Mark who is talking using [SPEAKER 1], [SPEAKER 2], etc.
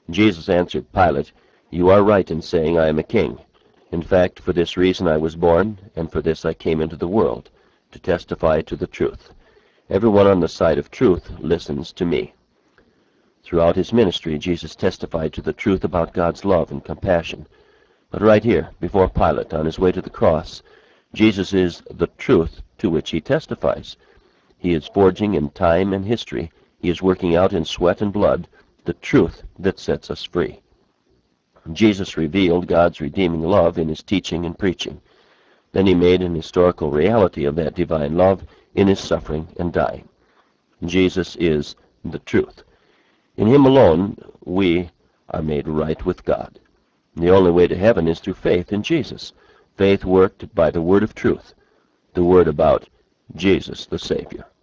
[SPEAKER 1] Jesus answered Pilate, "You are right in saying I am a king. In fact, for this reason I was born, and for this I came into the world, to testify to the truth. Everyone on the side of truth listens to me." Throughout his ministry, Jesus testified to the truth about God's love and compassion. But right here, before Pilate, on his way to the cross, Jesus is the truth to which he testifies. He is forging in time and history. He is working out in sweat and blood the truth that sets us free. Jesus revealed God's redeeming love in his teaching and preaching. Then he made an historical reality of that divine love in his suffering and dying. Jesus is the truth. In him alone we are made right with God. The only way to heaven is through faith in Jesus, faith worked by the word of truth, the word about Jesus the Savior.